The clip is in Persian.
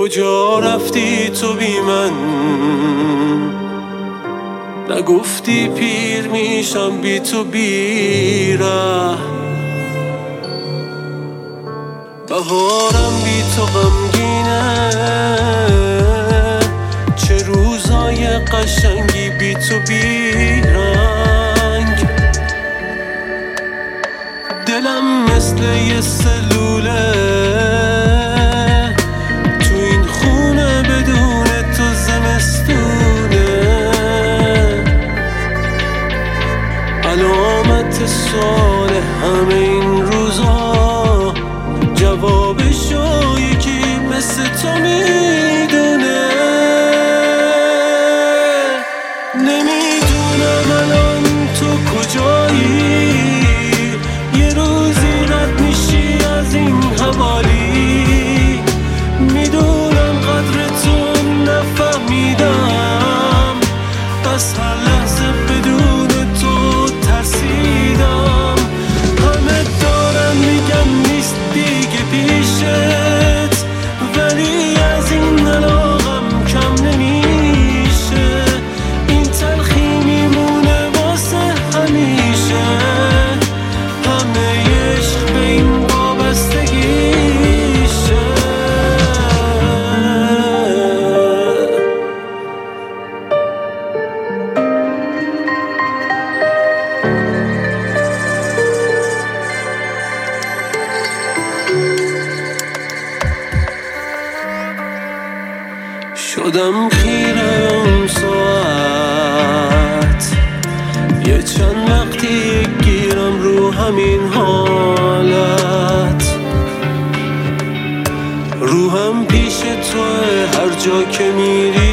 کجا رفتی تو بی من؟ نگفتی پیر میشم بی تو بیره. بهارم بی تو غمگینه، چه روزای قشنگی بی تو بیرنگ. دلم مثل یه سلوله تو این خونه، بدون تو زمستونه. علامت سوال همه این روزا، جوابشو یکی مثل تو میدونه. نمیدونم الان تو کجایی، یه روزی رد میشی از این حوالی. میدونم قدر تو نفهمیدم، بس هر لحظه بدون تو ترسیدم. همه دارن میگن نیست دیگه پیشت، ولی از این علاقم کم نمیشه. این تلخی میمونه واسه همیشه، همه عشق به این وابستگیشه. شدم خیره اون ساعت، یه چند وقتی گیرم رو همین حالت. روحم پیش توه هر جا که میری،